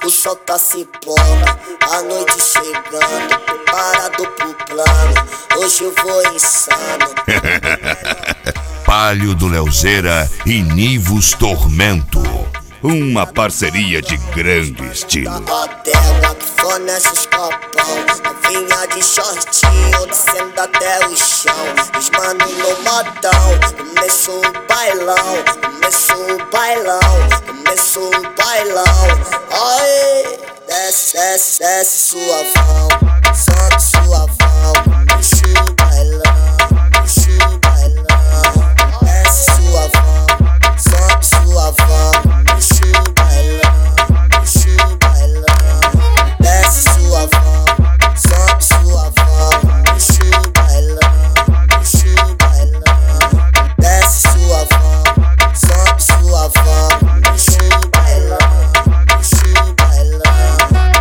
O sol tá se pondo, a noite chegando, parado pro plano, hoje eu vou insano. Palio do Leozeira e Nivus Tormento. Uma parceria de grande estilo. Odega que fornece os copão, novinha de shortinho, descendo até o chão. Os mano no modão, começou o bailão, começou o bailão, começou o bailão. Oi, desce, desce, desce suavão, sobe suavão, puxa o bailão, puxa o bailão. Desce suavão, sobe suavão, puxa o bailão, puxa o bailão. Desce suavão, sobe suavão, puxa o bailão, puxa o bailão. Desce suavão, sobe suavão, puxa o bailão, puxa o bailão.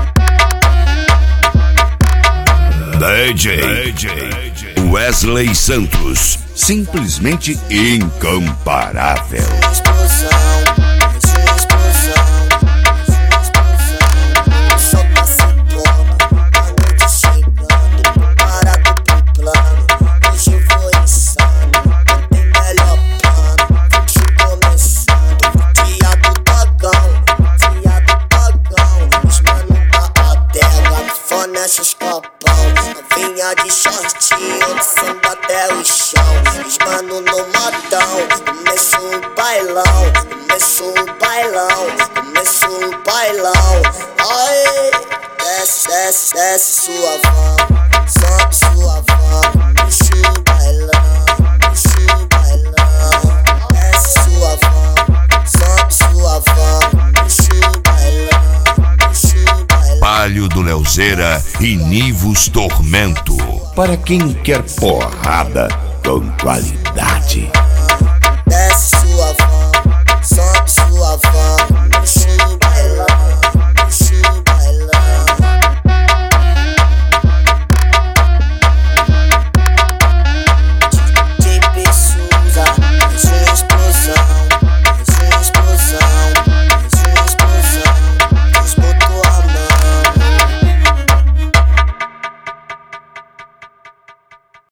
DJ Wesley Santos, simplesmente incomparável. Explosão, explosão, explosão. O sol tá se pondo, a noite chegando, parado pro plano, hoje eu vou insano. Não tem melhor plano, fluxo começando. Dia do dogão, dia do dogão. Os mano da odega que fornece os copão, novinha de shortinho, descendo até o chão. Os mano no modão, começou o bailão, começou o bailão, começou o bailão. Oi, desce, desce, desce suavão, sobe suavão, puxa o bailão, puxa o bailão. Desce suavão, sobe suavão, puxa o bailão, puxa o bailão. Palio do Leozeira e Nivus Tormento. Para quem quer porrada com qualidade.